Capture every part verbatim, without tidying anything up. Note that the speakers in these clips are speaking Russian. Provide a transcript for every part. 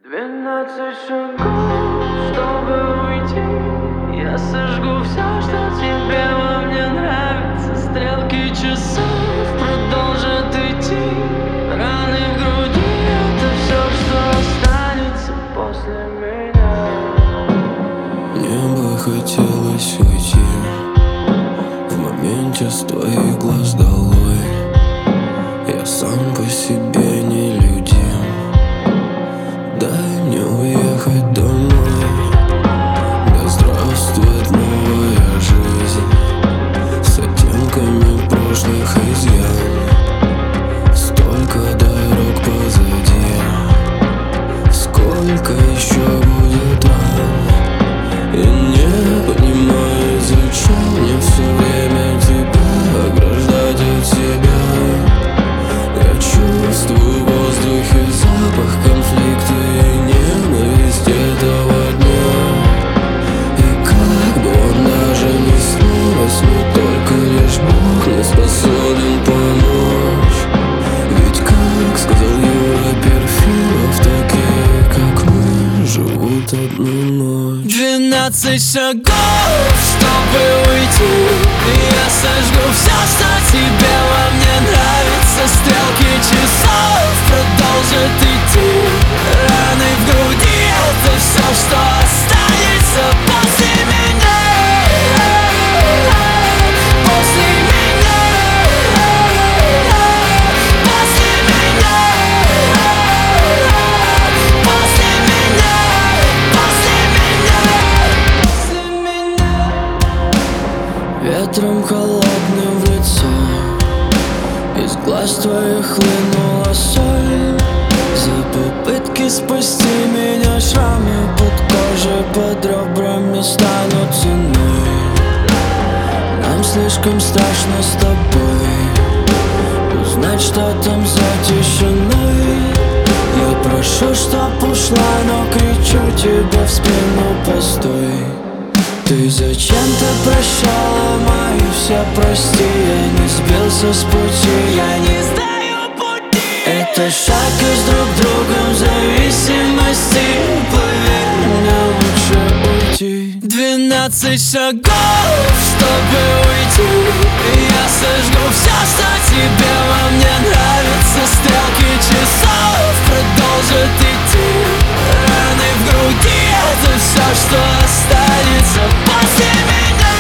Двенадцать шагов, чтобы уйти. Я сожгу все, что тебе во мне нравится. Стрелки часов продолжат идти. Раны в груди — это все, что останется после меня. Мне бы хотелось уйти в моменте с твоих глаз долой. Я сам по себе нелюдим. Дай мне уехать домой. Да здравствует новая жизнь с оттенками прошлых изъян. Столько дорог позади, сколько еще будет ран. И не понимаю, зачем мне все время тебя ограждать от себя. Я чувствую в воздухе запах конфликта и ненависть этого дня. И как бы он даже не снилось, но только лишь Бог не способен помочь. Ведь, как сказал Юра Перфилов, такие, как мы, живут одну ночь. Двенадцать шагов, чтобы уйти. Я сожгу все, что тебе во мне нравится. Стрелки часов продолжат идти. Раны в груди — это все, что останется после меня. После меня. После меня. После меня. После меня. Ветром холодным в лицо, из глаз твоих хлынула соль. За попытки спасти меня шрамы под кожей, под ребрами станут ценой. Нам слишком страшно с тобой узнать, что там за тишиной. Я прошу, чтоб ушла, но кричу тебе в спину: постой. Ты зачем-то прощала мои все прости. Я не сбился с пути, Я не знаю пути. это шаг из друг другом зависимости. Поверь, мне лучше уйти. Двенадцать шагов, чтобы уйти. Я сожгу все, что тебе во мне нравится. Стрелки часов продолжат идти. Раны в груди — это все, что останется после меня.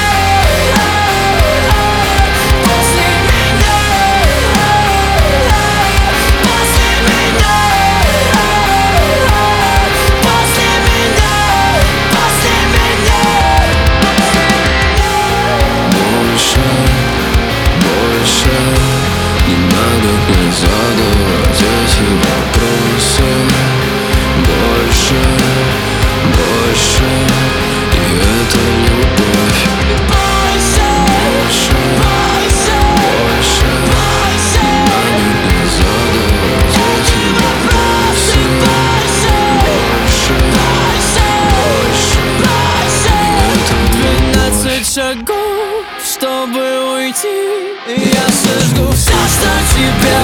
После меня. После меня. После меня. После меня. Больше, больше не надо мне задавать эти вопросы. Больше, больше, и это любовь. Больше, Больше, больше, больше больше. не надо мне задавать эти вопросы. Больше, больше, и это Двенадцать шагов, чтобы уйти. Я сожгу все, что тебе